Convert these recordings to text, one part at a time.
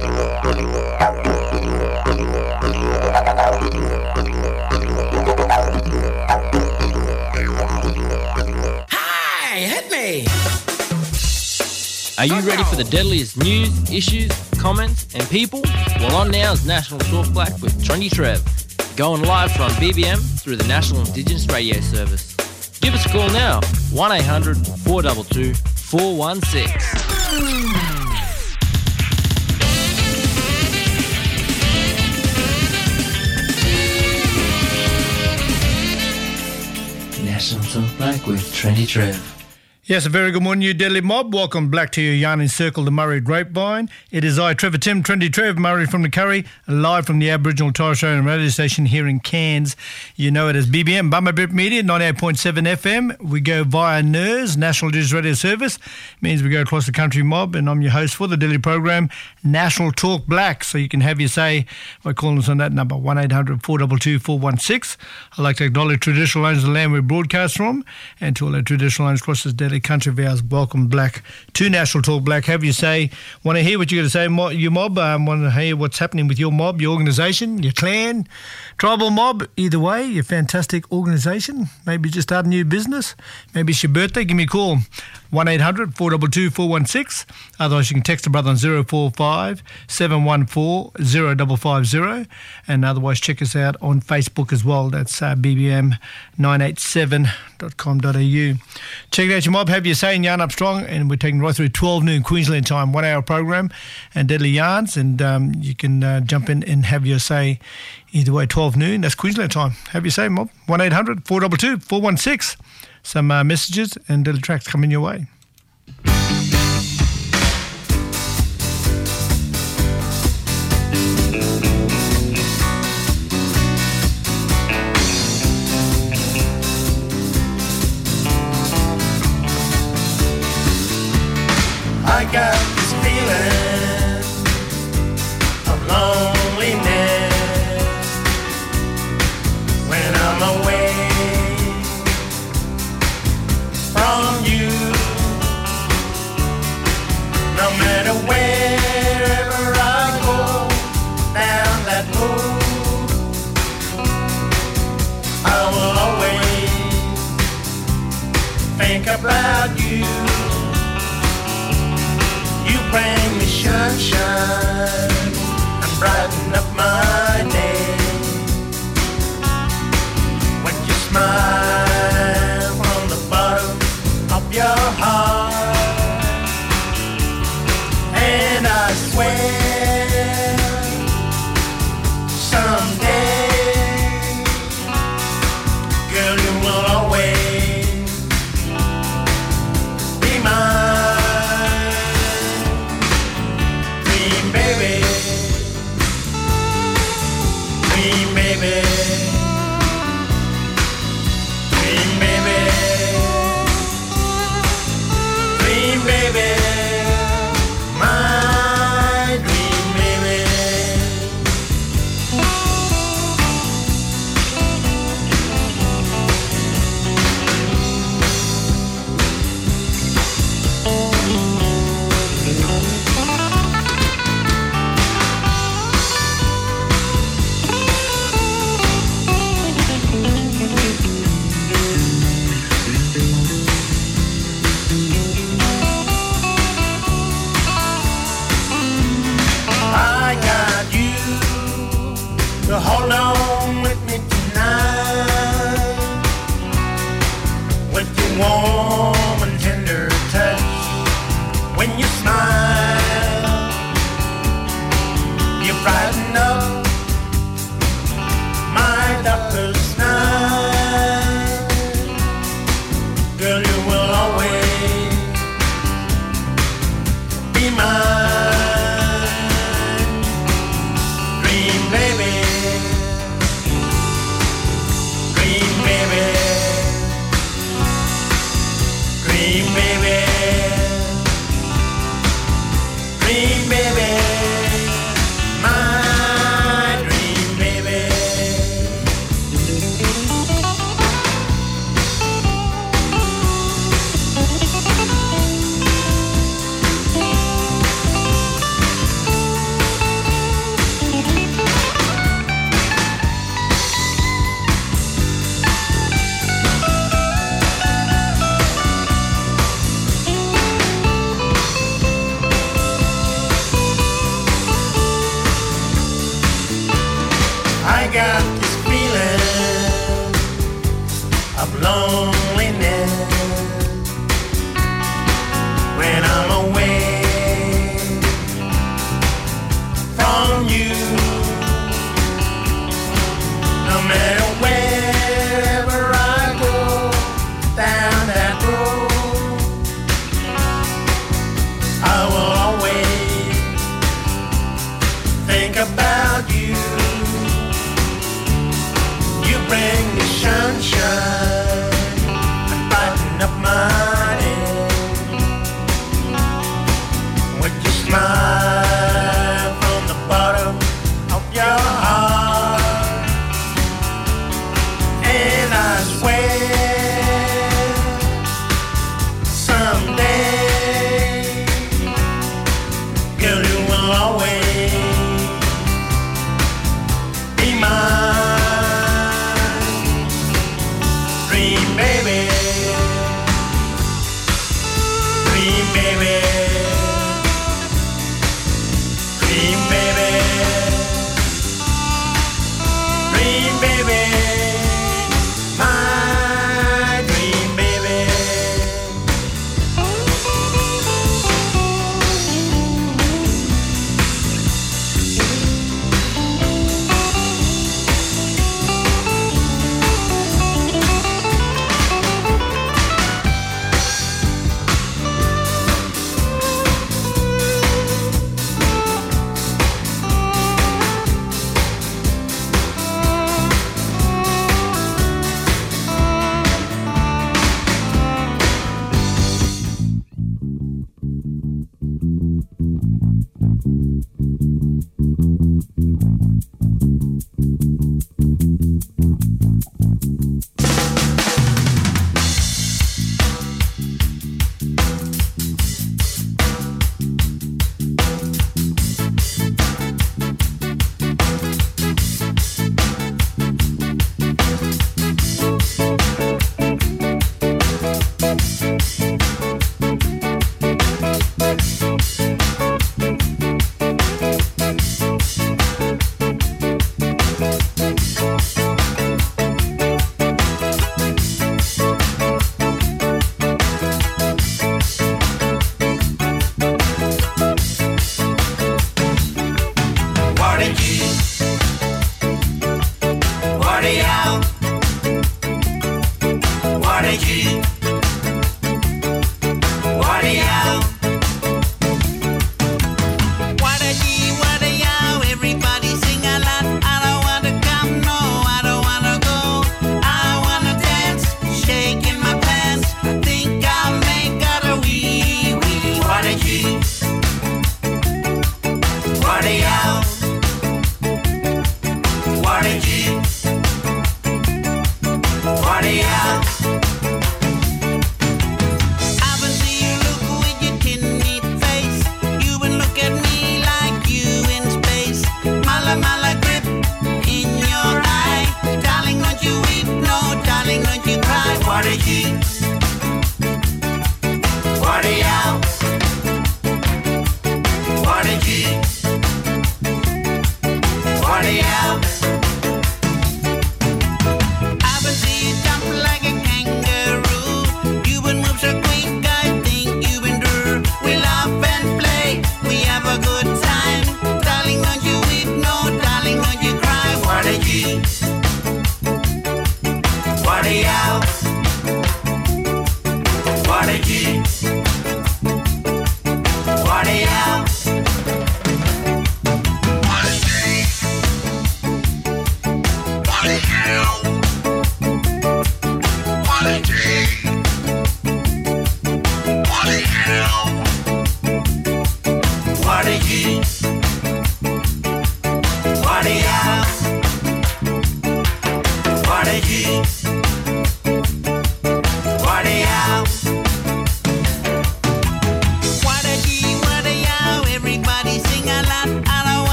Hey, hit me! Are you ready for the deadliest news, issues, comments and people? Well, on now is National Talk Black with Trendy Trev, going live from BBM through the National Indigenous Radio Service. Give us a call now, 1-800-422-416. National Talk Black with Trendy Trev. Yes, a very good morning, you deadly mob. Welcome back to your Yarning Circle, the Murray Grapevine. It is I, Trevor Tim, Trendy Trev, Murray from the Curry, live from the Aboriginal Torres Strait Island radio station here in Cairns. You know it as BBM, Bummer Bip Media, 98.7 FM. We go via NIRS, National Indigenous Radio Service. Means we go across the country mob, and I'm your host for the daily program, National Talk Black. So you can have your say by calling us on that number, 1-800-422-416. I'd like to acknowledge traditional owners of the land we broadcast from, and to all our traditional owners across this daily country of ours, welcome black to National Talk Black. Have you say, want to hear what you're going to say, your mob, want to hear what's happening with your mob, your organisation, your clan, tribal mob, either way, your fantastic organisation, maybe just start a new business, maybe it's your birthday, give me a call, 1-800-422-416. Otherwise you can text a brother on 045 714 0550, and otherwise check us out on Facebook as well. That's bbm987.com.au. Check it out, your mob. Have your say in Yarn Up Strong, and we're taking right through 12 noon Queensland time, 1 hour program and deadly yarns, and you can jump in and have your say either way. 12 noon, that's Queensland time. Have your say, mob. 1-800-422-416. Some messages and little tracks coming your way. I got this feeling of loneliness when I'm away from you. No matter wherever I go down that road, I will always think about you. You bring me sunshine and brighten up my day with your smile from the bottom of your heart. And I swear someday, girl, you will always be mine. So hold on with me tonight, with your warm and tender touch. When you smile, you brighten up my darkest night. Girl, you will always be mine. Dream baby, about you. You bring the sunshine and brighten up my day. With your smile from the bottom of your heart, and I swear someday, girl, you will always be mine. Dream baby, dream baby, dream baby, dream baby, my dream baby.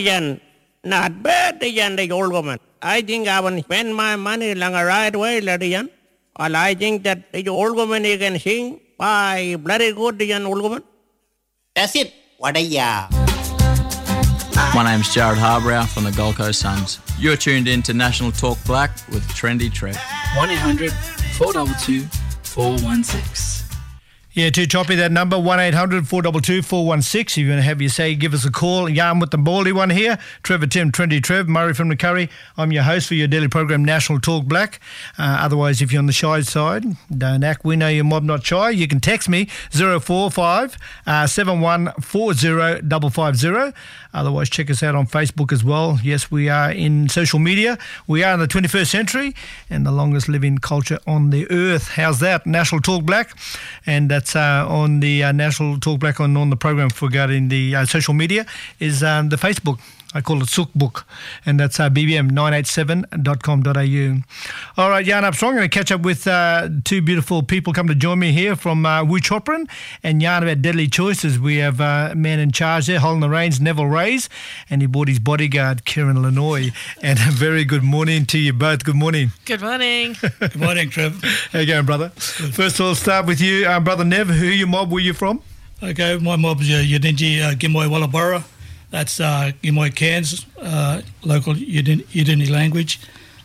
Yan, not bad, Yan, the old woman. I think I will spend my money along a right way, Yan. Well, I think that the old woman you can sing, why, bloody good, Yan, old woman. That's it. What a ya. My name's Jared Harbrow from the Gold Coast Suns. You're tuned in to National Talk Black with Trendy Trev. 1-800-422-416. Yeah, too choppy, that number, 1-800-422-416. If you want to have your say, give us a call. Yarn with the baldy one here. Trevor Tim, Trendy Trev, Murray from the Curry. I'm your host for your daily program, National Talk Black. Otherwise, if you're on the shy side, don't act. We know you're mob not shy. You can text me, 045 7140 550. Otherwise, check us out on Facebook as well. Yes, we are in social media. We are in the 21st century and the longest living culture on the earth. How's that? National Talk Black. And that's on the National Talk Black on the program regarding the social media is the Facebook. I call it Sookbook, and that's bbm987.com.au. All right, Jan Upstrong, I'm going to catch up with two beautiful people come to join me here from Wu Chopran and yarn about deadly choices. We have a man in charge there, holding the reins, Neville Rays, and he brought his bodyguard, Kieran Lanoy. And a very good morning to you both. Good morning. Good morning. Good morning, Trev. How you going, brother? First of all, start with you, Brother Nev. Who your mob were you from? Okay, my mob's Yidinji Gimoy Wallabora. That's Gimoy Cairns, local Yidini language.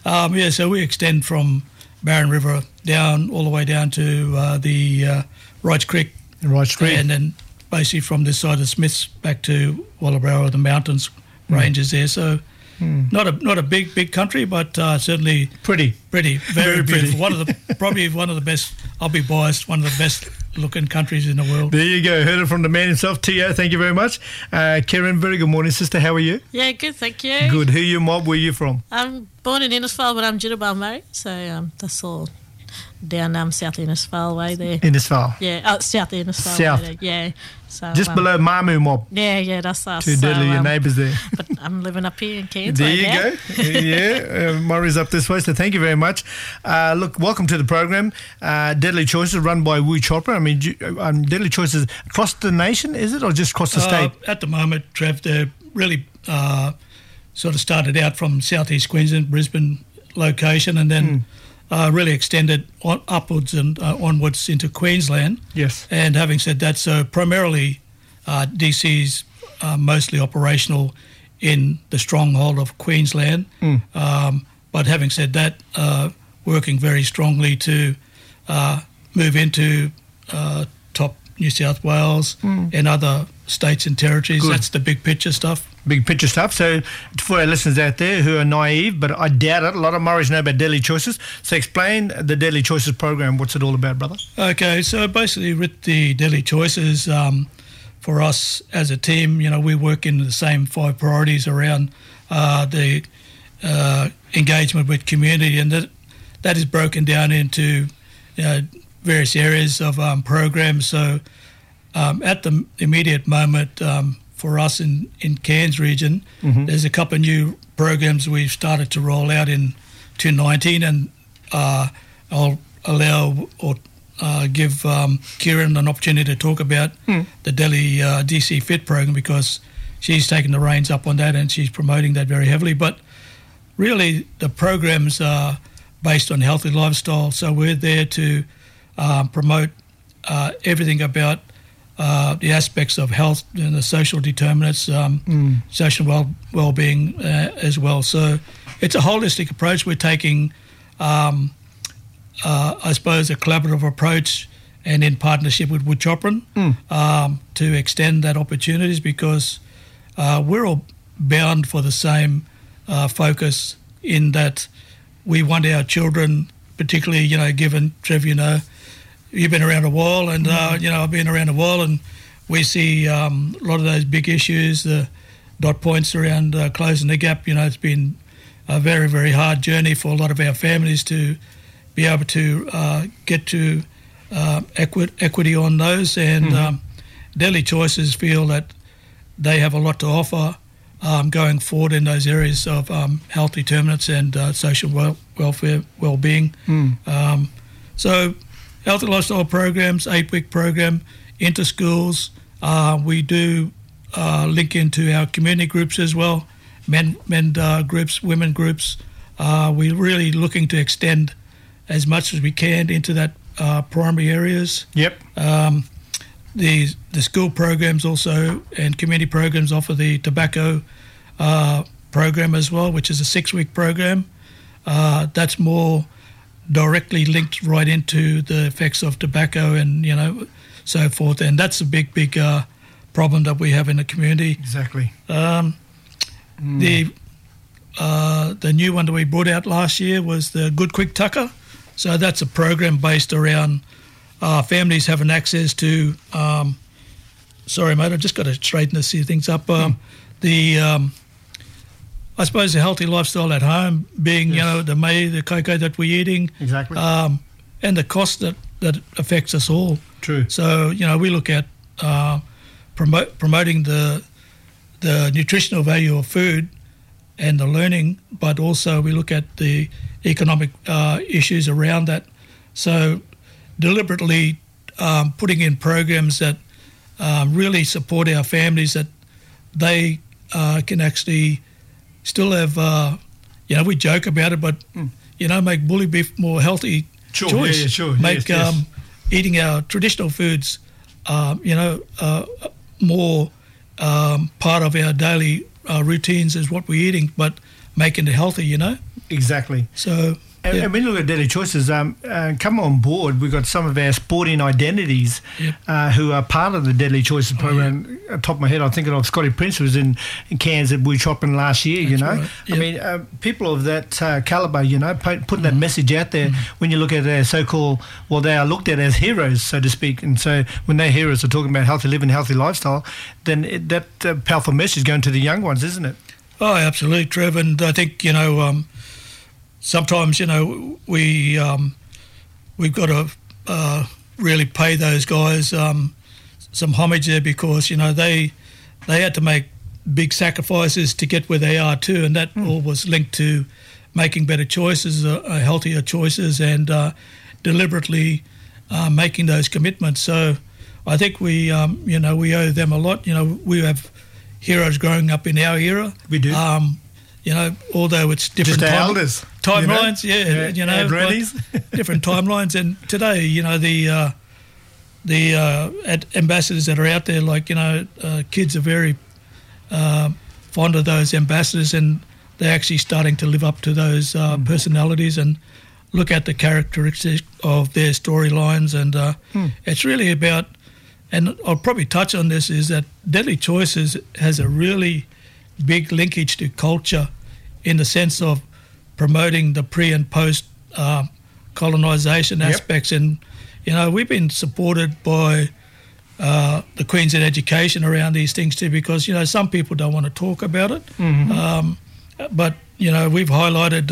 So we extend from Barron River down all the way down to the Wrights Creek. And then basically from this side of Smiths back to Wallabora, the mountains ranges there. So not a big country, but certainly pretty, very beautiful. Probably one of the best. I'll be biased. One of the best looking countries in the world. There you go. Heard it from the man himself. Tio, thank you very much. Karen, very good morning, sister. How are you? Yeah, good, thank you. Good. Who your mob? Where you from? I'm born in Innisfail, but I'm Jitterbell married, so that's all down South Innisfail way there. Innisfail? Yeah, South Innisfail. South? Way there. Yeah. So, just below Mamu mob. Yeah, that's us. Two deadly your neighbours there. But I'm living up here in Cairns. There you go. Yeah, Murray's up this way, so thank you very much. Look, welcome to the program. Deadly Choices, run by Wu Chopra. I mean, Deadly Choices across the nation, is it, or just across the state? At the moment, Trev, they're really sort of started out from southeast Queensland, Brisbane location, and then really extended upwards and onwards into Queensland. Yes. And having said that, so primarily DC's mostly operational in the stronghold of Queensland. But having said that, working very strongly to move into top New South Wales and other states and territories. Good. That's the big picture stuff. Big picture stuff. So for our listeners out there who are naive, but I doubt it, a lot of Murrays know about Deadly Choices. So explain the Deadly Choices program. What's it all about, brother? Okay, so basically with the Deadly Choices, for us as a team, we work in the same 5 priorities around the engagement with community, and that is broken down into various areas of programs. So at the immediate moment, for us in Cairns region, there's a couple of new programs we've started to roll out in 2019, and I'll allow or give Kieran an opportunity to talk about the Delhi DC Fit program, because she's taken the reins up on that and she's promoting that very heavily. But really the programs are based on healthy lifestyle, so we're there to promote everything about the aspects of health and the social determinants, social well-being as well. So it's a holistic approach. We're taking, I suppose, a collaborative approach, and in partnership with Wu Chopran to extend that opportunities, because we're all bound for the same focus, in that we want our children, particularly, given, Trev, you've been around a while, and I've been around a while, and we see a lot of those big issues, the dot points around closing the gap. It's been a very, very hard journey for a lot of our families to be able to get to equity on those, and Deadly Choices feel that they have a lot to offer going forward in those areas of health determinants and social welfare, well-being. So healthy lifestyle programs, 8-week program, inter schools. We do link into our community groups as well, men groups, women groups. We're really looking to extend as much as we can into that primary areas. Yep. The school programs also and community programs offer the tobacco program as well, which is a 6-week program. That's more directly linked right into the effects of tobacco and, so forth. And that's a big problem that we have in the community. Exactly. The new one that we brought out last year was the Good Quick Tucker. So that's a program based around families having access to, sorry mate, I've just got to straighten a few things up. I suppose a healthy lifestyle at home being, the cocoa that we're eating. Exactly. And the cost that affects us all. True. So, we look at promoting the nutritional value of food and the learning, but also we look at the economic issues around that. So deliberately putting in programs that really support our families, that they can actually still have, we joke about it, but, make bully beef more healthy choice. Yeah, sure. Make eating our traditional foods, more part of our daily routines is what we're eating, but making it healthy, Exactly. So, and when you look at Daily Choices, come on board. We've got some of our sporting identities who are part of the Deadly Choices program. At the top of my head, I'm thinking of Scotty Prince, who was in Cairns at Wood Shopping last year, Right. Yep. I mean, people of that calibre, putting that message out there when you look at their so-called, well, they are looked at as heroes, so to speak. And so when their heroes are talking about healthy living, healthy lifestyle, then that powerful message going to the young ones, isn't it? Oh, absolutely, Trev. And I think, sometimes, we've got to really pay those guys some homage there because, they had to make big sacrifices to get where they are too, and that all was linked to making better choices, healthier choices, and deliberately making those commitments. So I think we owe them a lot. We have heroes growing up in our era. We do. Although it's different Just our elders, timelines, different timelines. And today, the ambassadors that are out there, kids are very fond of those ambassadors, and they're actually starting to live up to those personalities and look at the characteristics of their storylines. And it's really about, and I'll probably touch on this, is that Deadly Choices has a really big linkage to culture in the sense of promoting the pre and post colonisation aspects. And, we've been supported by the Queens in Education around these things too, because, some people don't want to talk about it. But, we've highlighted,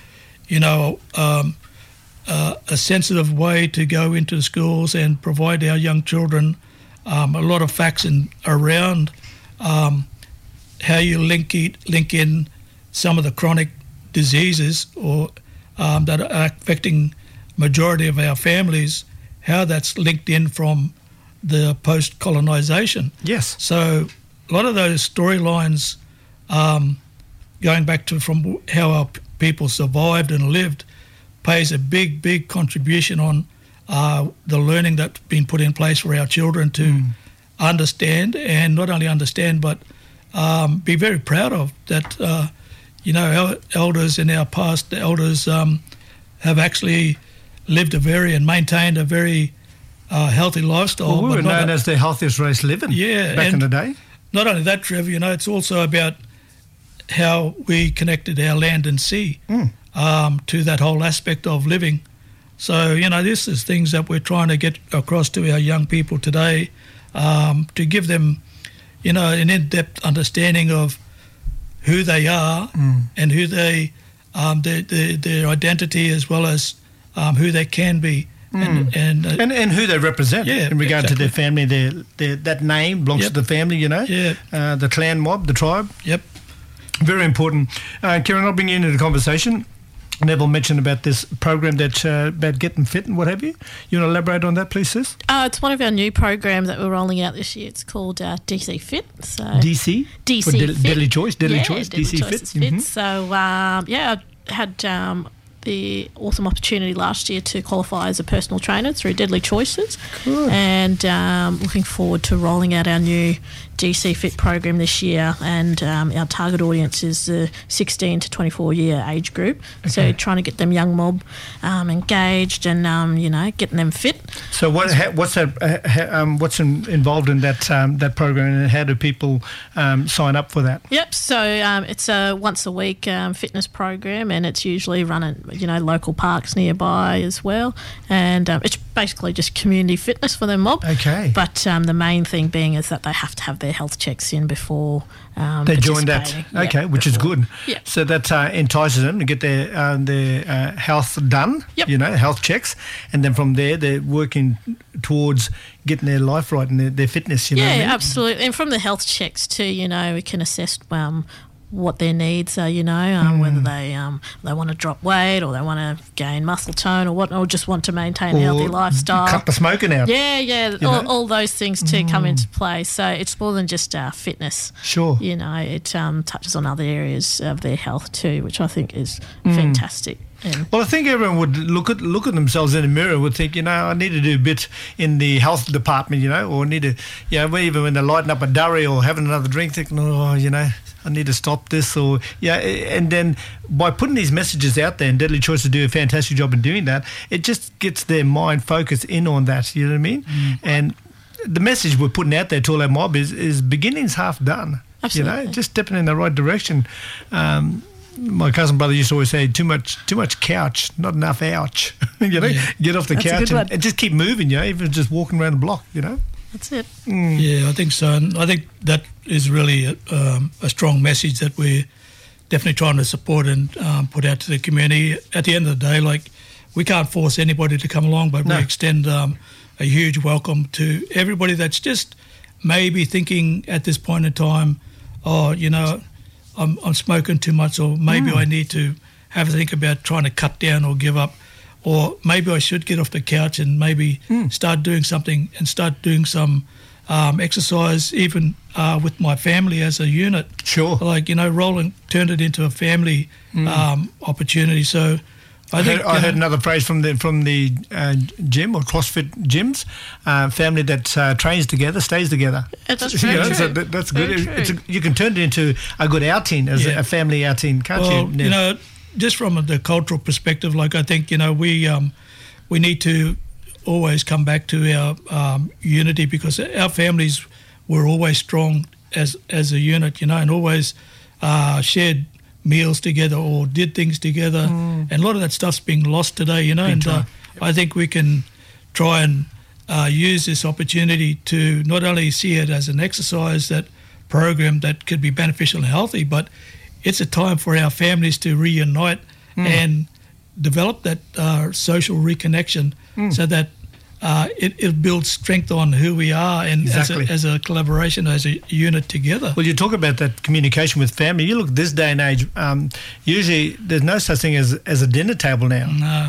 a sensitive way to go into the schools and provide our young children a lot of facts around how you link in some of the chronic diseases or that are affecting majority of our families, how that's linked in from the post-colonisation. Yes. So a lot of those storylines going back to from how our people survived and lived pays a big contribution on the learning that's been put in place for our children to understand, and not only understand but be very proud of that. Our elders in our past, the elders have actually lived and maintained a very healthy lifestyle. Well, we were known as the healthiest race living back in the day. Not only that, Trev, it's also about how we connected our land and sea to that whole aspect of living. So, this is things that we're trying to get across to our young people today, to give them, an in-depth understanding of who they are and who they, their identity, as well as who they can be. And who they represent in regard to their family. That name belongs to the family, the clan mob, the tribe. Yep. Very important. Kieran, I'll bring you into the conversation. Neville mentioned about this program that about getting fit and what have you. You want to elaborate on that, please, sis? It's one of our new programs that we're rolling out this year. It's called DC Fit. So DC? DC For Fit. Deadly Choice? Deadly Yeah, Choice? Deadly DC Choices Fit? Fit. So, I had the awesome opportunity last year to qualify as a personal trainer through Deadly Choices. Cool. And looking forward to rolling out our new DC Fit program this year, and our target audience is the 16 to 24 year age group. Okay. So trying to get them young mob engaged and getting them fit. So what's involved in that program, and how do people sign up for that? Yep. So it's a once a week fitness program, and it's usually run at local parks nearby as well. And it's basically just community fitness for their mob. Okay. But the main thing being is that they have to have their health checks in before they join that. participating. Okay, Yeah, which is before. good. Yeah. So that entices them to get their health done. Yep. Health checks, and then from there they're working towards getting their life right and their fitness. You know what I mean? Absolutely. And from the health checks too, we can assess what their needs are, whether they want to drop weight or they want to gain muscle tone or just want to maintain a healthy lifestyle. Cut the smoking out. Yeah. All those things too come into play. So it's more than just fitness. Sure. It touches on other areas of their health too, which I think is fantastic. Well, I think everyone would look at themselves in the mirror and would think, I need to do a bit in the health department, or need to, even when they're lighting up a durry or having another drink, thinking, I need to stop this, and then by putting these messages out there, and Deadly Choices do a fantastic job in doing that, it just gets their mind focused in on that, you know what I mean? And the message we're putting out there to all our mob is beginning's half done. Absolutely. Just stepping in the right direction. My cousin brother used to always say, too much couch, not enough ouch. Get off the couch and just keep moving, even just walking around the block, That's it. Yeah, I think so. And I think that is really a strong message that we're definitely trying to support and put out to the community. At the end of the day, we can't force anybody to come along, but we extend a huge welcome to everybody that's just maybe thinking at this point in time, I'm smoking too much, or maybe I need to have a think about trying to cut down or give up, or maybe I should get off the couch and maybe start doing something and start doing some exercise even with my family as a unit. Sure. Roland turned it into a family opportunity. So I heard another phrase from the gym or CrossFit gyms: family that trains together stays together. That's very true. So that's good. Very true. You can turn it into a good outing as a family outing, can't you? Well, just from the cultural perspective, I think we need to always come back to our unity, because our families were always strong as a unit, and always shared meals together or did things together, and a lot of that stuff's being lost today, and I think we can try and use this opportunity to not only see it as an exercise, that program that could be beneficial and healthy, but it's a time for our families to reunite and develop that social reconnection, so that it builds strength on who we are, and as a collaboration, as a unit together. Well, you talk about that communication with family. You look this day and age, usually there's no such thing as a dinner table now. No.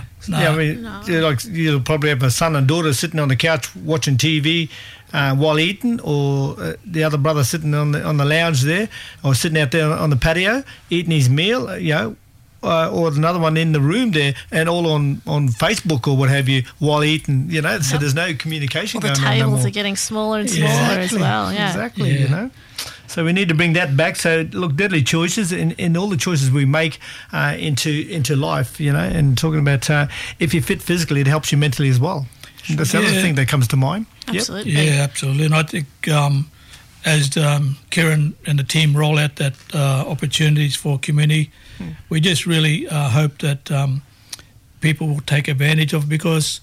You'll probably have a son and daughter sitting on the couch watching TV while eating, or the other brother sitting on the lounge there, or sitting out there on the patio eating his meal, or another one in the room there, and all on Facebook or what have you while eating, so there's no communication going on. The tables no are getting smaller and smaller as well. Yeah. Exactly, So we need to bring that back. So look, Deadly Choices in all the choices we make into life, and talking about if you're fit physically, it helps you mentally as well. That's the other thing that comes to mind. Absolutely. Yep. Yeah, absolutely. And I think as Kieran and the team roll out that opportunities for community, we just really hope that people will take advantage of it, because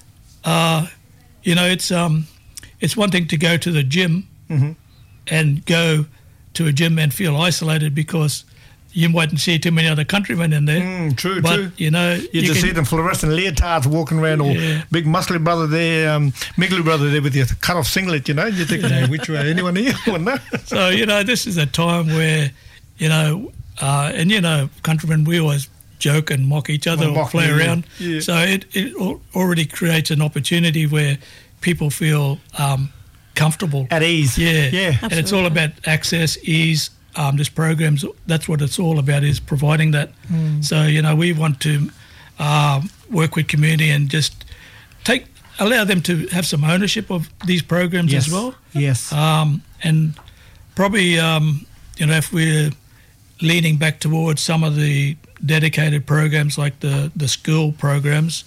it's one thing to go to the gym and go to a gym and feel isolated because you mightn't see too many other countrymen in there. True. You just see them fluorescent leotards walking around, or big muscly brother there, Miggly brother there with your cut-off singlet, you think, which way, anyone here? No. So, this is a time where, countrymen, we always joke and mock each other or play around. Yeah. So it already creates an opportunity where people feel comfortable. At ease. Yeah. And it's all about access, ease. This programs, that's what it's all about, is providing that. So, we want to work with community and just allow them to have some ownership of these programs as well. Yes. And probably, if we're leaning back towards some of the dedicated programs like the school programs,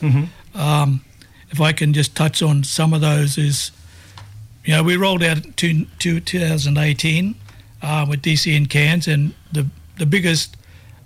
if I can just touch on some of those is, we rolled out to 2018 with DC and Cairns, and the biggest,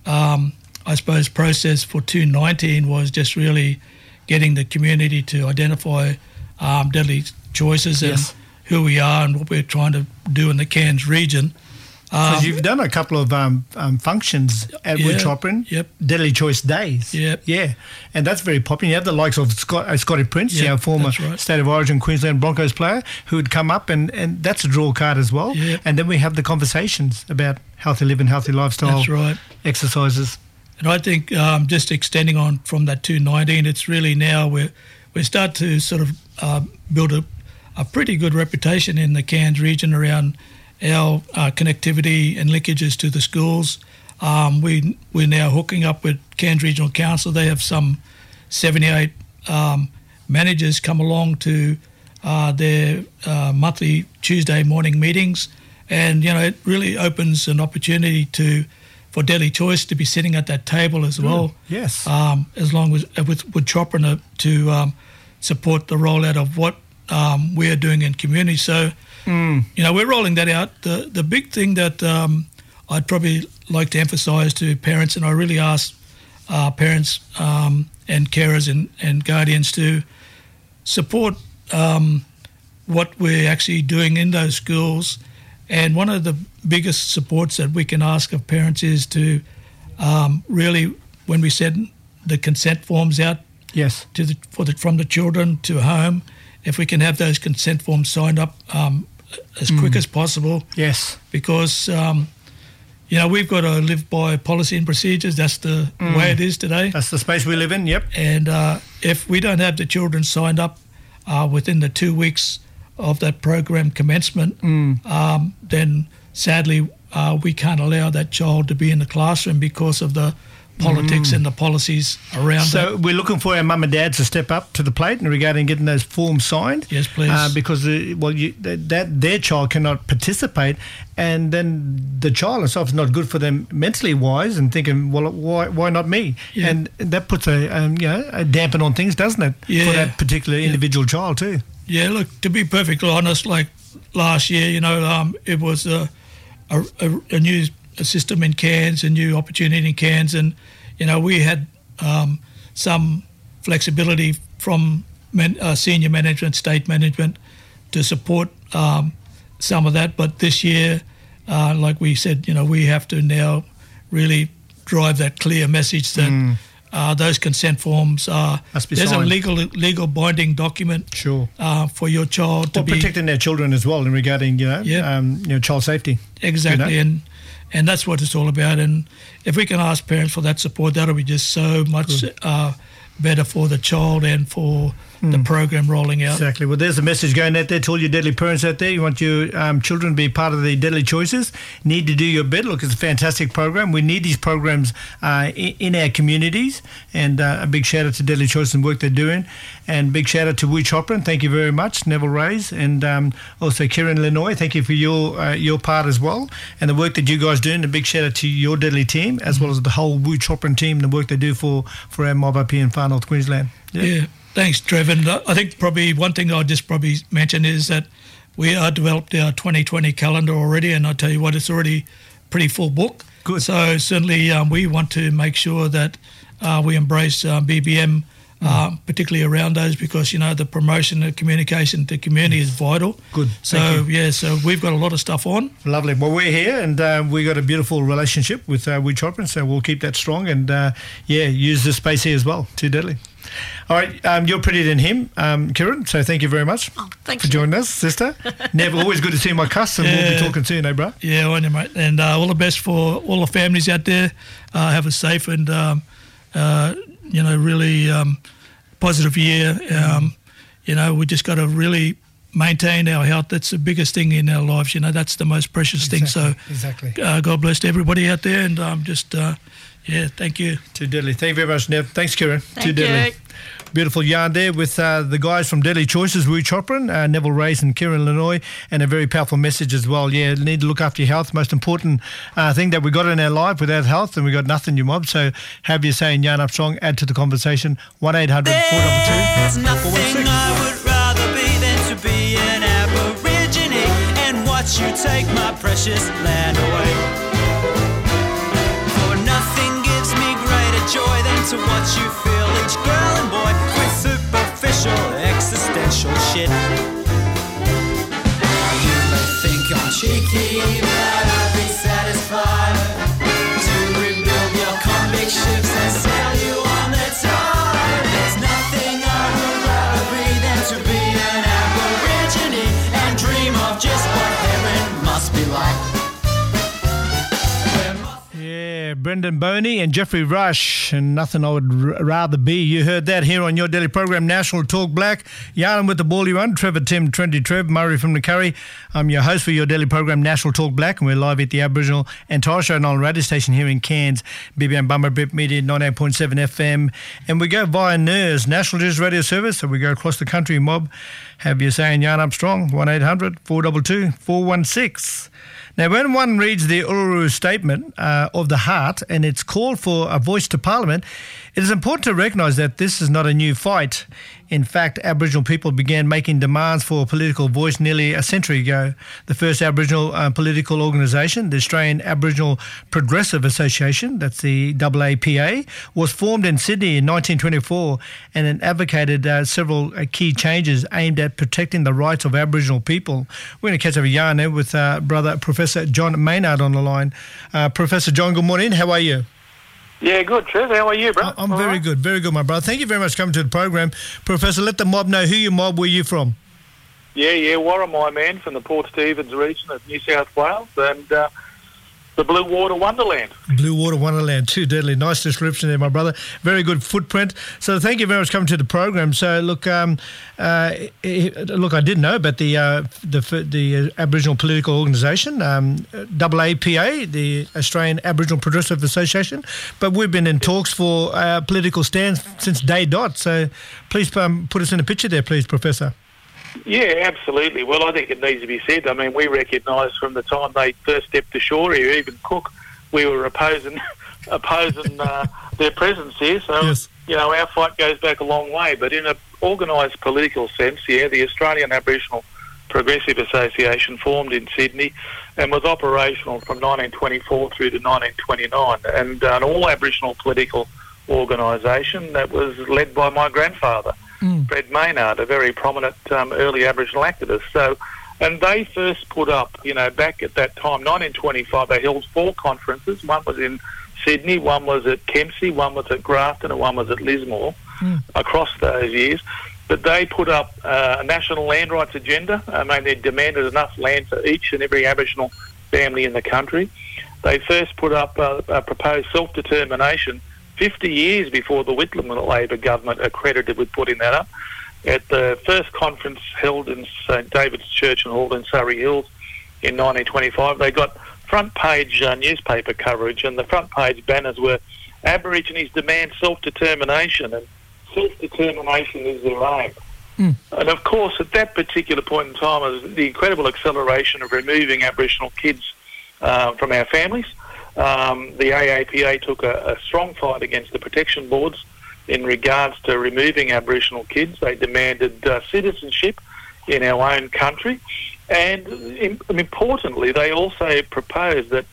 I suppose, process for 2019 was just really getting the community to identify deadly choices and who we are and what we're trying to do in the Cairns region. Because you've done a couple of functions at Wuchoprin, Deadly Choice Days. Yeah, and that's very popular. You have the likes of Scotty Prince, former State of Origin Queensland Broncos player, who would come up, and that's a draw card as well. And then we have the conversations about healthy living, healthy lifestyle, exercises. And I think just extending on from that 2019, it's really now we start to sort of build a pretty good reputation in the Cairns region around our connectivity and linkages to the schools. We're now hooking up with Cairns Regional Council. They have some 78 managers come along to their monthly Tuesday morning meetings, and it really opens an opportunity for Deadly Choice to be sitting at that table as well. Yes. As long as with Chopper to support the rollout of what we are doing in community. So, we're rolling that out. The big thing that I'd probably like to emphasise to parents, and I really ask parents and carers and guardians to support what we're actually doing in those schools. And one of the biggest supports that we can ask of parents is to really, when we send the consent forms out from the children to home, if we can have those consent forms signed up as quick as possible. Yes. Because, we've got to live by policy and procedures. That's the way it is today. That's the space we live in, yep. And if we don't have the children signed up within the 2 weeks of that program commencement, then sadly we can't allow that child to be in the classroom because of the politics and the policies around So we're looking for our mum and dad to step up to the plate in regarding getting those forms signed. Yes, please. Because their child cannot participate, and then the child itself is not good for them mentally wise, and thinking, well, why not me? Yeah. And that puts a dampen on things, doesn't it? Yeah. For that particular individual child too. Yeah, look, to be perfectly honest, like last year, it was a new system in Cairns, a new opportunity in Cairns, and we had some flexibility from senior management, state management, to support some of that. But this year, like we said, we have to now really drive that clear message that those consent forms must be there's signed. a legal binding document for your child to be protecting their children as well in regarding child safety. Exactly. And that's what it's all about. And if we can ask parents for that support, that'll be just so much better for the child and for the program rolling out. Exactly. Well, there's a message going out there to all your deadly parents out there. You want your children to be part of the Deadly Choices. Need to do your bit. Look, it's a fantastic program. We need these programs in our communities. And a big shout out to Deadly Choices and work they're doing. And big shout out to Wuchoprin. Thank you very much, Neville Rays, and also Kieran Lenoy. Thank you for your part as well, and the work that you guys do. And a big shout out to your Deadly team, as well as the whole Wuchoprin team, and the work they do for our mob up here in Far North Queensland. Yeah. Thanks, Trev. And I think probably one thing I'll just probably mention is that we are developed our 2020 calendar already, and I tell you what, it's already pretty full book. Good. So certainly we want to make sure that we embrace BBM, particularly around those, because the promotion and communication to community is vital. Good. So so we've got a lot of stuff on. Lovely. Well, we're here, and we got a beautiful relationship with Wuchoprin, so we'll keep that strong, and use this space here as well. Too deadly. All right, you're prettier than him, Kieran, so thank you very much for joining us, sister. Never always good to see my cuss, and we'll be talking soon, bro? Yeah, I know, mate. And all the best for all the families out there. Have a safe and really positive year. We just got to really maintain our health. That's the biggest thing in our lives. That's the most precious thing. So God bless everybody out there, and thank you. Too deadly. Thank you very much, Nev. Thanks, Kieran. Thank you. Beautiful yarn there with the guys from Deadly Choices, Wu Chopran, Neville Race and Kieran Lanoy, and a very powerful message as well. Yeah, need to look after your health. Most important thing that we got in our life. Without health, and we got nothing, you mob. So have your say in Yarn Up Strong. Add to the conversation. 1-800-422-416. There's nothing I would rather be than to be an Aborigine and watch you take my precious land away. For nothing gives me greater joy than to watch you fill each girl and boy with superficial existential shit. You may think I'm cheeky, but I'd be satisfied to rebuild your convict ships and sail you on the tide. There's nothing I would rather be than to be an Aborigine and dream of just what heaven must be like. Yeah, Brendan Boney and Jeffrey Rush, and nothing I would rather be. You heard that here on your daily program, National Talk Black. Yarn with the ball you run, Trevor Tim, Trendy Trev, Murray from the Curry. I'm your host for your daily program, National Talk Black, and we're live at the Aboriginal and Torres Strait Island radio station here in Cairns, BBM Bummer Bip Media, 98.7 FM. And we go via NERS, National News Radio Service, so we go across the country, mob. Have you saying Yarn Up Strong, 1-800-422-416. Now, when one reads the Uluru Statement of the Heart and it's called for a voice to Parliament, it is important to recognise that this is not a new fight. In fact, Aboriginal people began making demands for a political voice nearly a century ago. The first Aboriginal political organisation, the Australian Aboriginal Progressive Association, that's the AAPA, was formed in Sydney in 1924 and it advocated several key changes aimed at protecting the rights of Aboriginal people. We're going to catch up a yarn there with brother Professor John Maynard on the line. Professor John, good morning. How are you? Yeah, good, Trev. How are you, bro? I'm very good, my brother. Thank you very much for coming to the program. Professor, let the mob know who your mob, where you from. Yeah, Warramai man from the Port Stephens region of New South Wales and the Blue Water Wonderland. Blue Water Wonderland, too deadly. Nice description there, my brother. Very good footprint. So thank you very much for coming to the program. So look, I did know about the Aboriginal political organisation, AAPA, the Australian Aboriginal Progressive Association, but we've been in talks for political stands since day dot. So please put us in a picture there, please, Professor. Yeah, absolutely. Well, I think it needs to be said. I mean, we recognise from the time they first stepped ashore here, even Cook, we were opposing their presence here. So, yes. Our fight goes back a long way. But in an organised political sense, the Australian Aboriginal Progressive Association formed in Sydney and was operational from 1924 through to 1929, and an all-Aboriginal political organisation that was led by my grandfather. Fred Maynard, a very prominent early Aboriginal activist. So, and they first put up, back at that time, 1925, they held 4 conferences. One was in Sydney, one was at Kempsey, one was at Grafton, and one was at Lismore across those years. But they put up a national land rights agenda. They demanded enough land for each and every Aboriginal family in the country. They first put up a proposed self-determination 50 years before the Whitlam Labor government accredited with putting that up. At the first conference held in St David's Church and Hall in Surrey Hills in 1925, they got front-page newspaper coverage, and the front-page banners were Aborigines demand self-determination, and self-determination is their aim. And of course, at that particular point in time, was the incredible acceleration of removing Aboriginal kids from our families. The AAPA took a strong fight against the protection boards in regards to removing Aboriginal kids. They demanded citizenship in our own country. And importantly, they also proposed that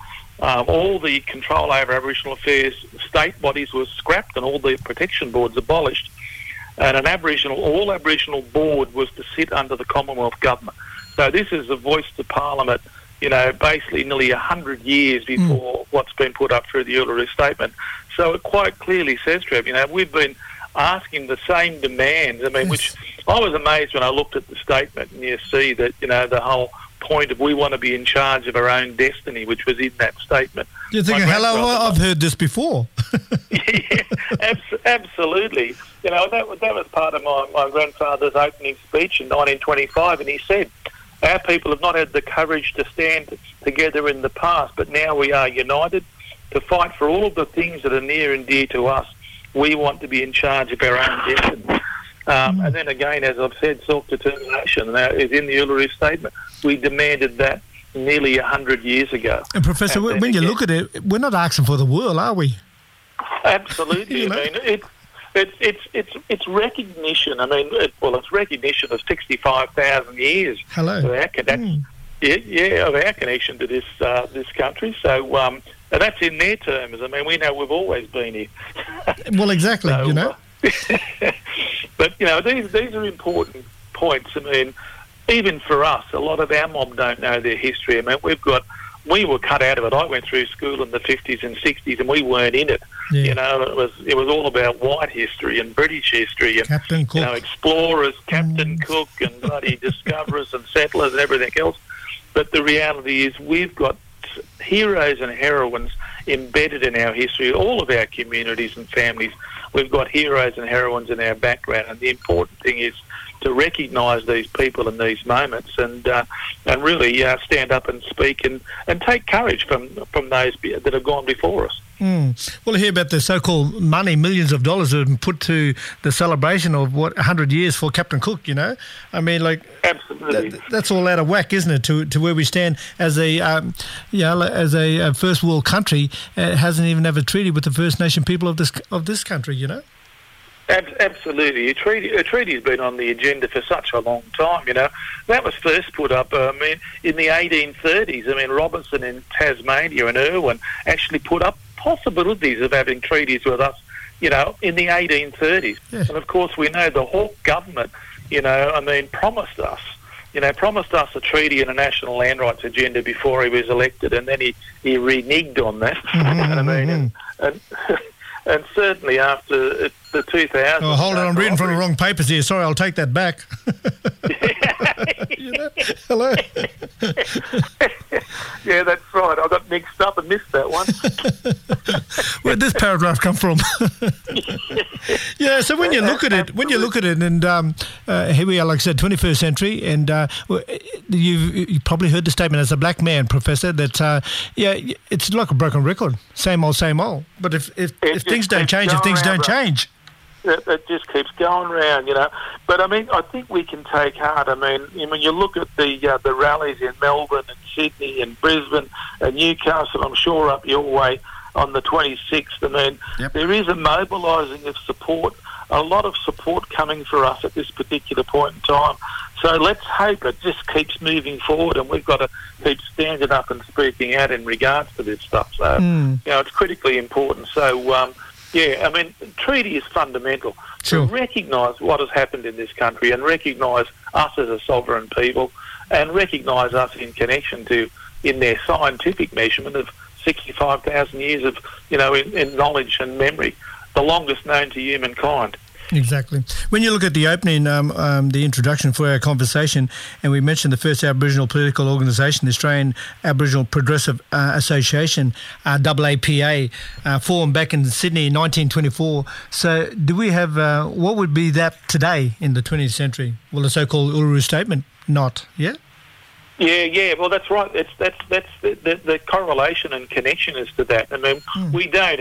all the control over Aboriginal affairs state bodies were scrapped and all the protection boards abolished. And an all Aboriginal board was to sit under the Commonwealth government. So this is a voice to Parliament, basically nearly 100 years before what's been put up through the Uluru Statement. So it quite clearly says, Trev, we've been asking the same demands. Which I was amazed when I looked at the statement, and you see that, the whole point of we want to be in charge of our own destiny, which was in that statement. You're thinking, hello, I've heard this before. Absolutely. You know, that was part of my grandfather's opening speech in 1925, and he said, our people have not had the courage to stand together in the past, but now we are united to fight for all of the things that are near and dear to us. We want to be in charge of our own destiny. And then again, as I've said, self-determination is in the Uluru Statement. We demanded that nearly 100 years ago. And Professor, when you look at it, we're not asking for the world, are we? Absolutely. I mean, it's recognition. I mean, it's recognition of 65,000 years. Hello. Of our, of our connection to this country. So, and that's in their terms. I mean, we know we've always been here. Well, exactly. So, you know. But you know, these are important points. I mean, even for us, a lot of our mob don't know their history. I mean, we were cut out of it. I went through school in the 50s and 60s, and we weren't in it. Yeah. You know, it was all about white history and British history and Captain Cook. You know, explorers, Captain Cook, and bloody discoverers and settlers and everything else. But the reality is, we've got heroes and heroines embedded in our history, all of our communities and families. We've got heroes and heroines in our background, and the important thing is to recognise these people in these moments and really stand up and speak and take courage from those that have gone before us. Well, I hear about the so-called money, millions of dollars have been put to the celebration of 100 years for Captain Cook. You know, I mean, like, absolutely, that's all out of whack, isn't it? To where we stand as a first world country, hasn't even have a treaty with the First Nation people of this country. You know. Absolutely. A treaty has been on the agenda for such a long time, you know. That was first put up, in the 1830s. I mean, Robinson in Tasmania and Irwin actually put up possibilities of having treaties with us, you know, in the 1830s. Yes. And, of course, we know the Hawke government, you know, promised us a treaty and a national land rights agenda before he was elected, and then he reneged on that. And certainly after the 2000s... Oh, hold on, I'm reading from the wrong papers here. Sorry, I'll take that back. You know? Hello? Yeah, that's right. I got mixed up and missed that one. Where'd this paragraph come from? Yeah, so when you look at it, and here we are, like I said, 21st century, and you probably heard the statement as a black man, Professor, that, it's like a broken record. Same old, same old. But if things don't change, change. It just keeps going round, you know. But, I mean, I think we can take heart. I mean, when you look at the rallies in Melbourne and Sydney and Brisbane and Newcastle, I'm sure up your way on the 26th, I mean, there is a mobilising of support, a lot of support coming for us at this particular point in time. So let's hope it just keeps moving forward, and we've got to keep standing up and speaking out in regards to this stuff. So, you know, it's critically important. So, yeah, I mean, treaty is fundamental to recognise what has happened in this country and recognise us as a sovereign people and recognise us in connection to, in their scientific measurement of 65,000 years of, you know, in knowledge and memory, the longest known to humankind. Exactly. When you look at the opening, the introduction for our conversation, and we mentioned the first Aboriginal political organisation, the Australian Aboriginal Progressive Association, AAPA, formed back in Sydney in 1924. So do we have, what would be that today in the 20th century? Well, the so-called Uluru Statement, not, yeah? Yeah. Well, that's right. That's the correlation and connection is to that. I mean, we don't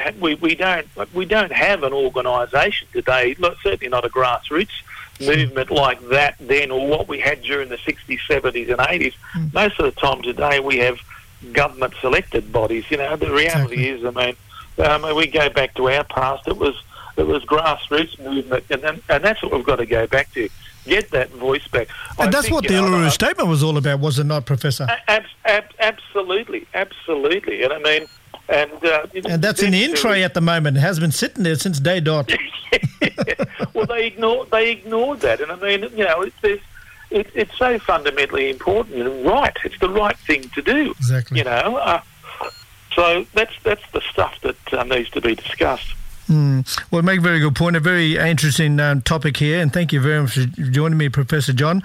have an organisation today. Certainly not a grassroots movement like that then, or what we had during the 60s, 70s, and 80s. Most of the time today, we have government-selected bodies. You know, the reality is, I mean, we go back to our past. It was grassroots movement, and that's what we've got to go back to. Get that voice back. And that's what the Uluru Statement was all about, was it not, Professor? Absolutely. And I mean... And that's in the in tray at the moment. It has been sitting there since day dot. Well, they ignored that. And I mean, you know, it's so fundamentally important and right. It's the right thing to do. Exactly. You know, so that's the stuff that needs to be discussed. Well, make a very good point. A very interesting topic here, and thank you very much for joining me, Professor John.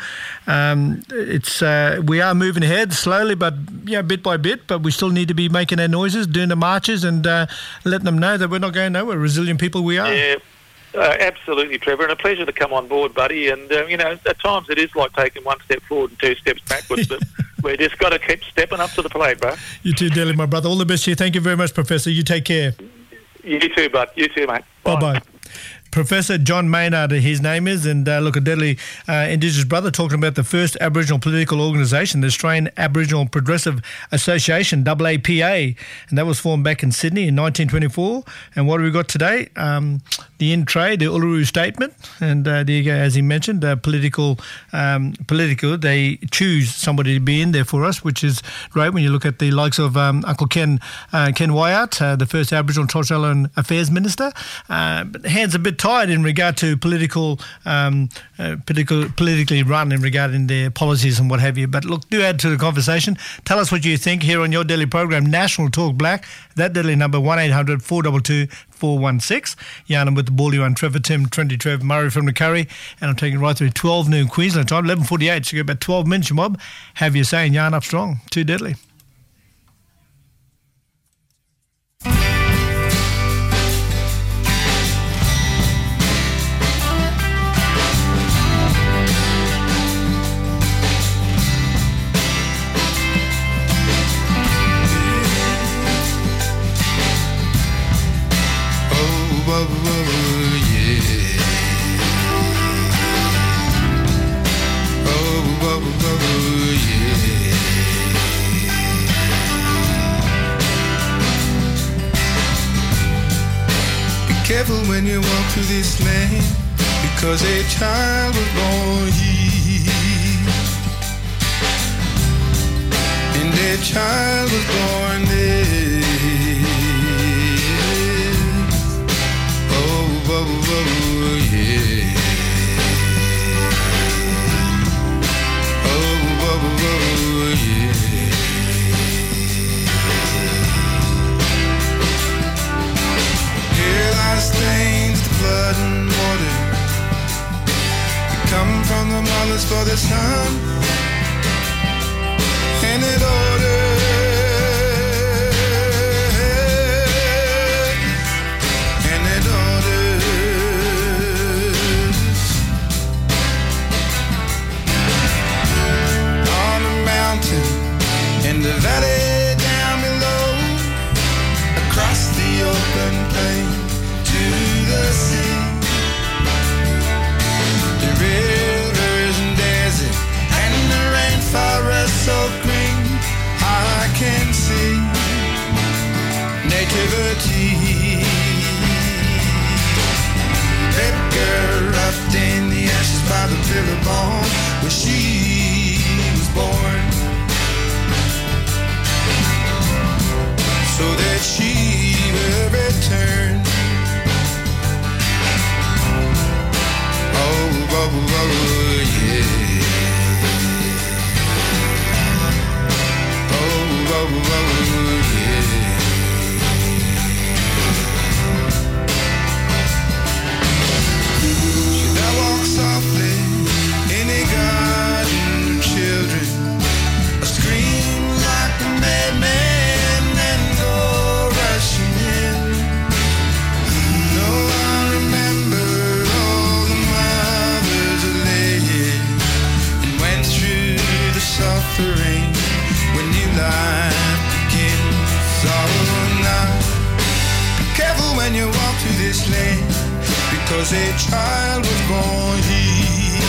We are moving ahead slowly, but bit by bit. But we still need to be making our noises, doing the marches, and letting them know that we're not going nowhere. Resilient people we are. Yeah. Absolutely, Trevor, and a pleasure to come on board, buddy. And, at times it is like taking one step forward and 2 steps backwards, but we just got to keep stepping up to the plate, bro. You too, Delhi, my brother. All the best to you. Thank you very much, Professor. You take care. You too, bud. You too, mate. Bye-bye. Professor John Maynard, his name is, and look, a deadly Indigenous brother talking about the first Aboriginal political organisation, the Australian Aboriginal Progressive Association, AAPA, and that was formed back in Sydney in 1924. And what have we got today? The in-trade, the Uluru Statement, and there you go, as he mentioned, political, they choose somebody to be in there for us, which is great when you look at the likes of Uncle Ken Wyatt, the first Aboriginal and Torres Strait Islander Affairs Minister. But hands a bit tied in regard to politically run in regarding their policies and what have you. But look, do add to the conversation. Tell us what you think here on your daily program, National Talk Black. That daily number 1-800-422-416. Yarn with the ball, you on Trevor Tim, Trendy Trev, Murray from the Curry, and I'm taking right through 12 noon Queensland time, 11:48. So you got about 12 minutes, your mob. Have your say and yarn up strong. Too deadly. Careful when you walk through this land, because a child was born here, and a child was born there. Oh, oh, oh, yeah. Oh, oh, oh, yeah. Stains the blood and water. We come from the mothers for the son, and it order, and it orders. On the mountain, in the valley down below, across the open plain to the sea, the rivers and desert and the rainforest so green, I can see nativity. That girl wrapped in the ashes by the Billabong, where she was born, so that she will return. Oh, oh, oh, yeah. Oh, oh, oh, yeah. Should I walk softly in a garden of children, or scream like a madman and go rushing in? No, I remember suffering when new life begins. So now, be careful when you walk through this land, because a child was born here,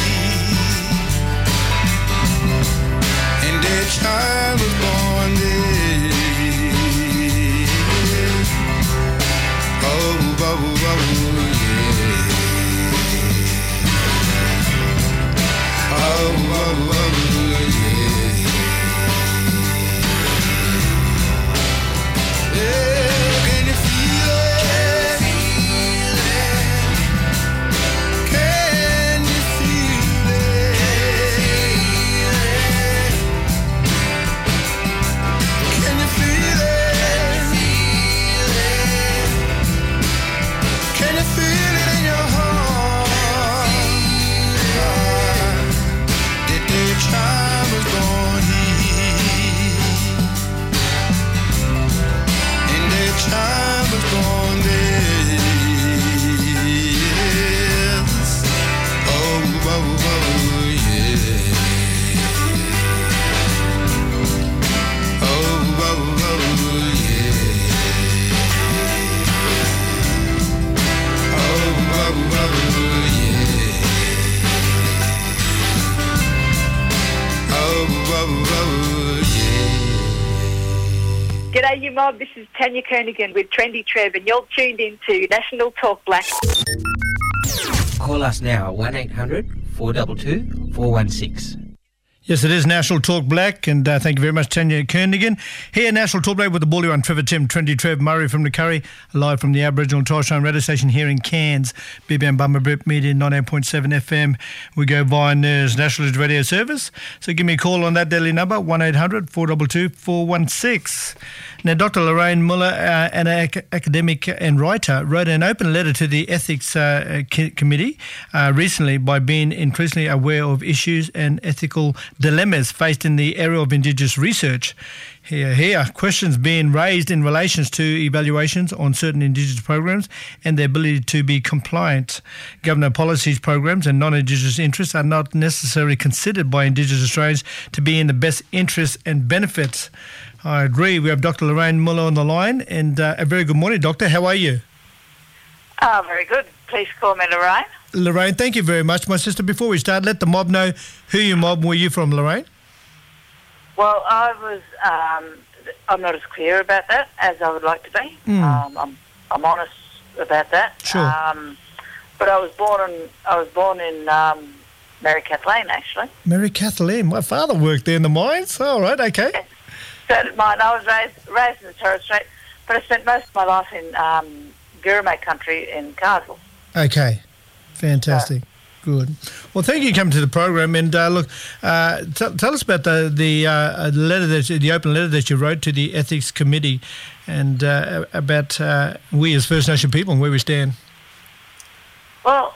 and a child was born there. Oh, oh, oh, yeah. Oh, oh, oh, can you feel it? Can you G'day, you mob. This is Tanya Kernigan with Trendy Trev, and you're tuned in to National Talk Black. Call us now, 1800 422 416. Yes, it is National Talk Black, and thank you very much, Tanya Kernigan. Here, National Talk Black with the bully one, Trevor Tim, Trendy Trev, Murray from the Curry, live from the Aboriginal and Torres Strait radio station here in Cairns, BBM Bummer Brip Media 98.7 FM. We go via NERS Nationalist Radio Service. So give me a call on that deadly number, 1800 422 416. Now, Dr. Lorraine Muller, an academic and writer, wrote an open letter to the Ethics Committee recently by being increasingly aware of issues and ethical dilemmas faced in the area of Indigenous research. Here, questions being raised in relation to evaluations on certain Indigenous programs and their ability to be compliant. Government policies, programs and non-Indigenous interests are not necessarily considered by Indigenous Australians to be in the best interests and benefits. I agree. We have Dr. Lorraine Muller on the line, and a very good morning, Doctor. How are you? Very good. Please call me Lorraine. Lorraine, thank you very much, my sister. Before we start, let the mob know who you mob, where you from, Lorraine? Well, I'm not as clear about that as I would like to be. I'm honest about that. Sure. But I was born in Mary Kathleen, actually. Mary Kathleen. My father worked there in the mines. All right, okay. Yes. So did mine. I was raised in the Torres Strait, but I spent most of my life in Gurumay country in Carswell. Okay. Fantastic. Good. Well, thank you for coming to the program. And look, tell us about the letter the open letter that you wrote to the Ethics Committee, and about we as First Nation people and where we stand. Well,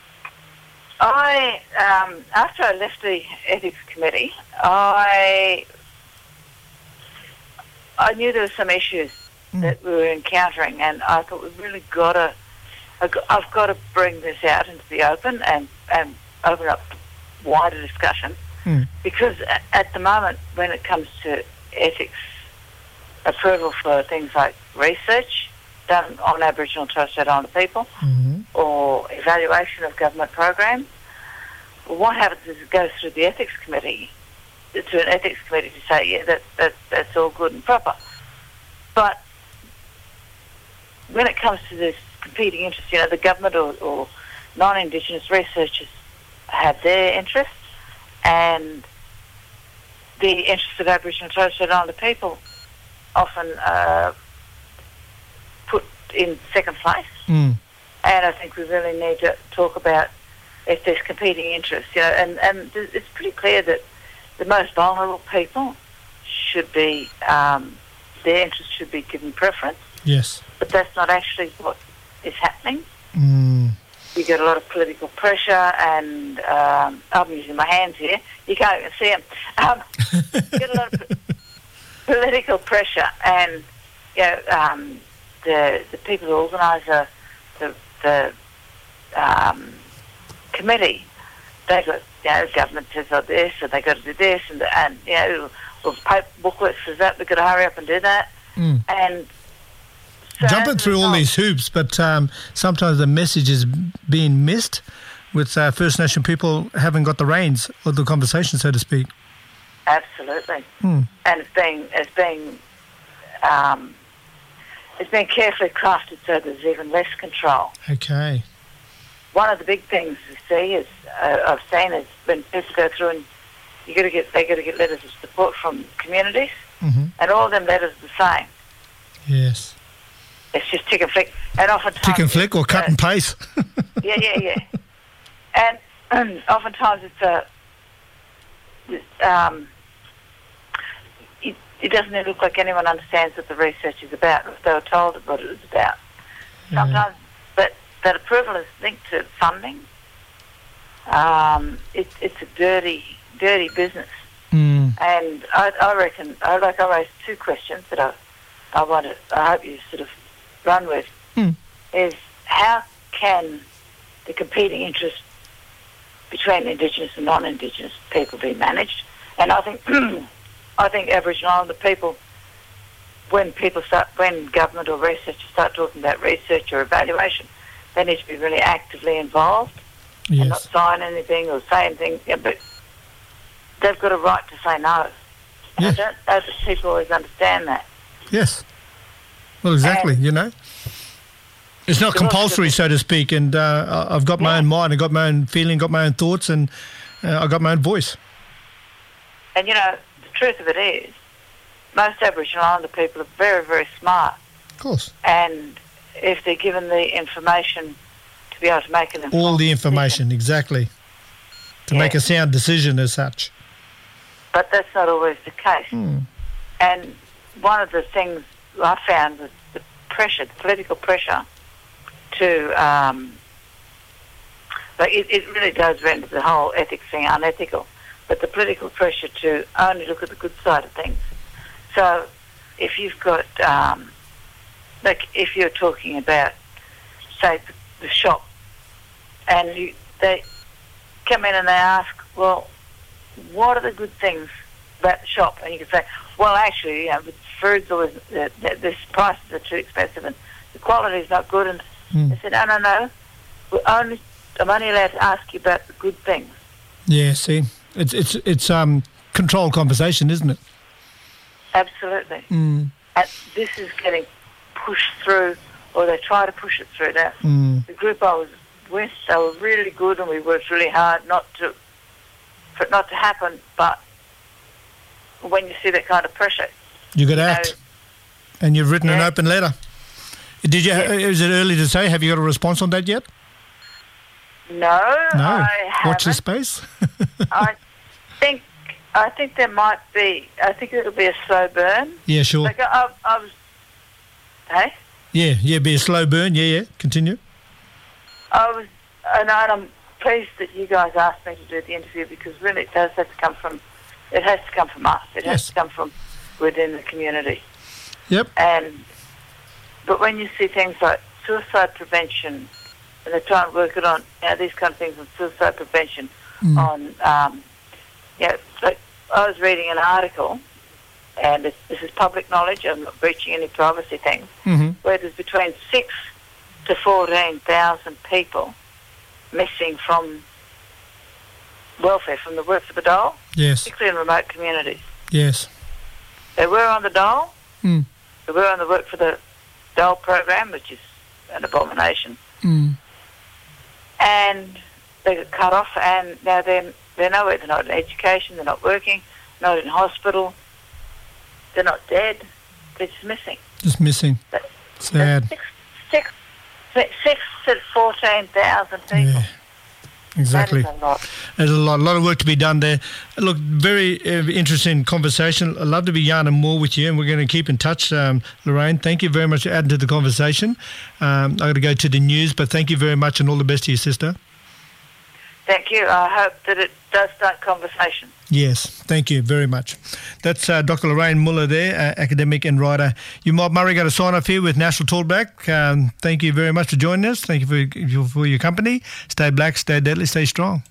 after I left the Ethics Committee, I knew there were some issues that we were encountering, and I thought we've really I've got to bring this out into the open and open up wider discussion, because at the moment, when it comes to ethics approval for things like research done on Aboriginal and Torres Strait Islander people, or evaluation of government programs, what happens is it goes through the ethics committee, to an ethics committee to say, yeah, that's all good and proper. But when it comes to this competing interests, the government or non-Indigenous researchers have their interests, and the interests of Aboriginal and Torres Strait Islander people often put in second place. And I think we really need to talk about if there's competing interests, and it's pretty clear that the most vulnerable people should be, their interests should be given preference. Yes. But that's not actually what is happening. You get a lot of political pressure, and I'm using my hands here. You can't even see them. Get a lot of political pressure, and the people who organise the committee, they've got government says like this, so they've got to do this, and with paper booklets says that, we've got to hurry up and do that, and. So jumping through all these hoops, but sometimes the message is being missed, with First Nation people haven't got the reins of the conversation, so to speak. Absolutely, and it's being carefully crafted so there's even less control. Okay. One of the big things you see is I've seen is when people go through and they got to get letters of support from communities, and all of them letters are the same. Yes. It's just tick and flick, and oftentimes tick and flick or cut and paste. yeah. And oftentimes it doesn't even look like anyone understands what the research is about, if they were told what it was about. Sometimes that approval is linked to funding. It's a dirty business. And I reckon, I raised two questions that I hope you sort of run with, is how can the competing interests between Indigenous and non-Indigenous people be managed? And I think Aboriginal Islander people, when government or researchers start talking about research or evaluation, they need to be really actively involved and not sign anything or say anything. Yeah, but they've got a right to say no. And Yes. I don't know that people always understand that. Yes. Well, exactly, you know. It's not compulsory, so to speak, and I've got my own mind, I've got my own feeling, got my own thoughts, and I've got my own voice. And, you know, the truth of it is, most Aboriginal Islander people are very, very smart. Of course. And if they're given the information to be able to make an informed All the information, exactly. To make a sound decision as such. But that's not always the case. And one of the things I found was the pressure, the political pressure to, like it really does render the whole ethics thing unethical, but the political pressure to only look at the good side of things. So if you've got, like if you're talking about, say, the shop, and they come in and they ask, well, what are the good things about the shop? And you can say, well, actually, you know, the food's always, the prices are too expensive and the quality's not good. And they said, no, I'm only allowed to ask you about the good things. Yeah, see, it's controlled conversation, isn't it? Absolutely. And this is getting pushed through, or they try to push it through. Now, the group I was with, they were really good, and we worked really hard for it not to happen. But when you see that kind of pressure, You got to act. And you've written an open letter. Did you? Is it early to say? Have you got a response on that yet? no, No. I haven't. Watch the space. I think there might be. I think it'll be a slow burn. Yeah, sure. Like I was. Hey. Yeah, be a slow burn. Yeah. Continue. And I'm pleased that you guys asked me to do the interview, because really it does have to come from. It has to come from us. It has to come from within the community. Yep. But when you see things like suicide prevention, and they try and work it on, you know, these kind of things on suicide prevention, on, like I was reading an article, and this is public knowledge, I'm not breaching any privacy things, where there's between 6 to 14,000 people missing from welfare, from the work for the dole, Yes. particularly in remote communities. Yes. They were on the dole, they were on the work for the dole program, which is an abomination, and they got cut off, and now they're nowhere. They're not in education, they're not working, not in hospital, they're not dead, they're just missing. Just missing. Sad. 6 to 14,000 people. Yeah. Exactly. That is a lot. There's a lot of work to be done there. Look, very interesting conversation. I'd love to be yarning more with you, and we're going to keep in touch. Lorraine, thank you very much for adding to the conversation. I've got to go to the news, but thank you very much, and all the best to your sister. Thank you. I hope that it does start conversation. Yes, thank you very much. That's Dr. Lorraine Muller there, academic and writer. You, Mob Murray, got to sign off here with National Talkback. Thank you very much for joining us. Thank you for your company. Stay black, stay deadly, stay strong.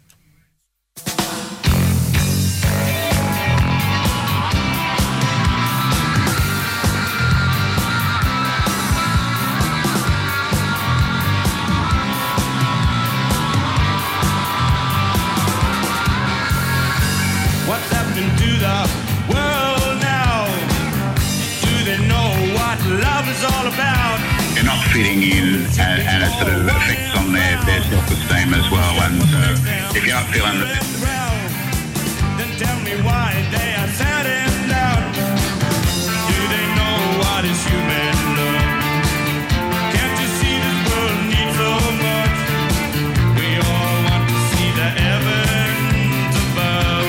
What's happened to the world now? Do they know what love is all about? They're not fitting in, and it sort of affects on their self-esteem as well. And if you're not feeling the best, Then tell me why they are sad and down. Do they know what is human love? Can't you see this world needs so much? We all want to see the heavens above.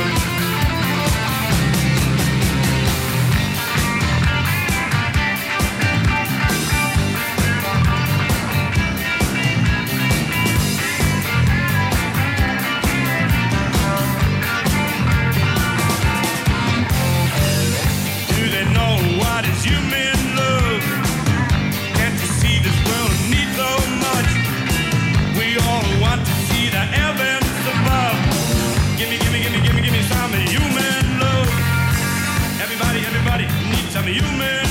Do they know what is human love? Can't you see this world needs so much? We all want to see the heavens above. Give me some human love. Everybody needs some human